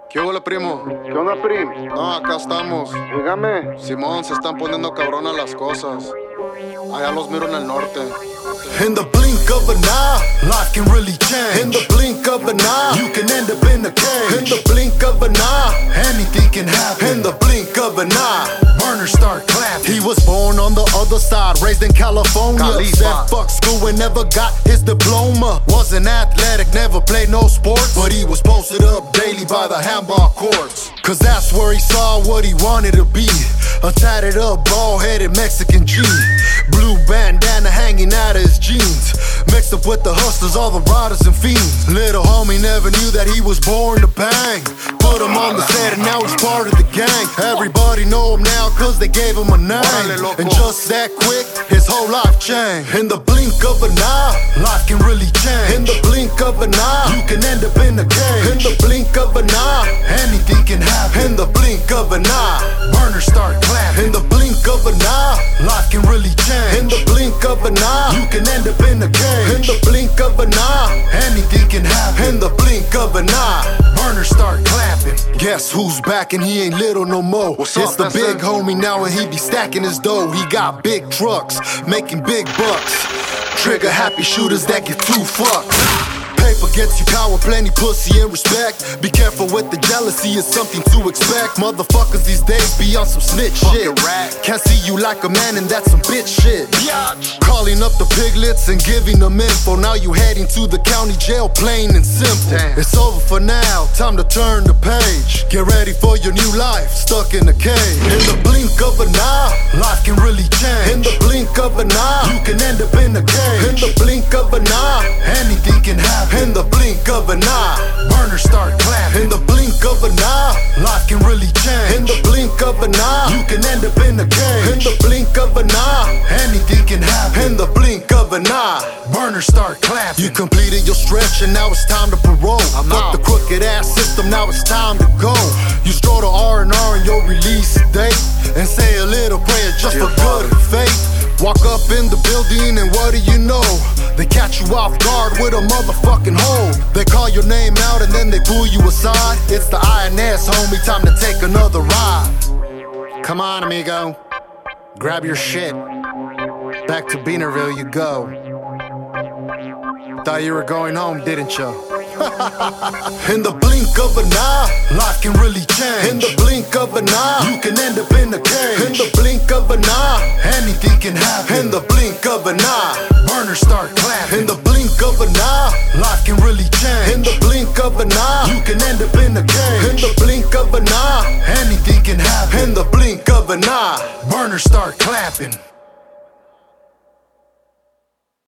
¿Qué hubo, primo? ¿Qué onda, Prim? No, acá estamos. Dígame. Simón, se están poniendo cabronas las cosas. Allá los miro en el norte. In the blink of an eye, life can really change. In the blink of an eye, you can end up in a cage. In the blink of an eye, anything can happen. In the blink of an eye, burners start clapping. He was born on the other side, raised in California. Said fuck school and never got his diploma. Wasn't athletic, never played no sports, but he was posted up daily by the handball courts. Cause that's where he saw what he wanted to be. A tatted up, bald-headed Mexican G. Blue bandana hanging out of his jeans. Mixed up with the hustlers, all the riders and fiends. Little homie never knew that he was born to bang. Put him on the set and now he's part of the gang. Everybody know him now cause they gave him a name. And just that quick, his whole life changed. In the blink of an eye, life can really change. In the blink of an eye, you can end up in a cage. In the blink of an eye, anything can happen. In the blink of an eye, burners start clapping. In the blink of an eye, life can really change. In the blink of an eye, you can end up in a cage. In the blink of an eye, anything can happen. In the blink of an eye, burners start clapping. Guess who's back and he ain't little no more. It's the big homie now and he be stacking his dough. He got big trucks, making big bucks. Trigger happy shooters that get too fucked. Paper gets you power, plenty pussy and respect. Be careful with the jealousy, it's something to expect. Motherfuckers these days be on some snitch shit. Can't see you like a man and that's some bitch shit. Calling up the piglets and giving them info. Now you heading to the county jail, plain and simple. It's over for now, time to turn the page. Get ready for your new life, stuck in a cage. In the blink of an eye, life can really change. In the blink of an eye, you can end up in a cage. In the blink of an eye, anything can happen. In the blink of an eye, burners start clapping. In the blink of an eye, life can really change. In the blink of an eye, you can end up in a cage. In the blink of an eye, anything can happen. In the blink of an eye, burners start clapping. You completed your stretch and now it's time to parole. Fuck the crooked ass system, now it's time to go. You stroll to R&R in your release date and say a little prayer just for good faith. Walk up in the building and what do you know? They catch you off guard with a motherfucking hole. They call your name out and then they pull you aside. It's the INS, homie, time to take another ride. Come on, amigo, grab your shit. Back to Beanerville you go. Thought you were going home, didn't you? In the blink of an eye, life can really change. In the blink of an eye, you can end up in a cage. In the blink of an eye, anything can happen. In the blink of an eye, burners start clapping. In the blink of an eye, life can really change. In the blink of an eye, you can end up in a cage. In the blink of an eye, anything can happen. In the blink of an eye, burners start clapping.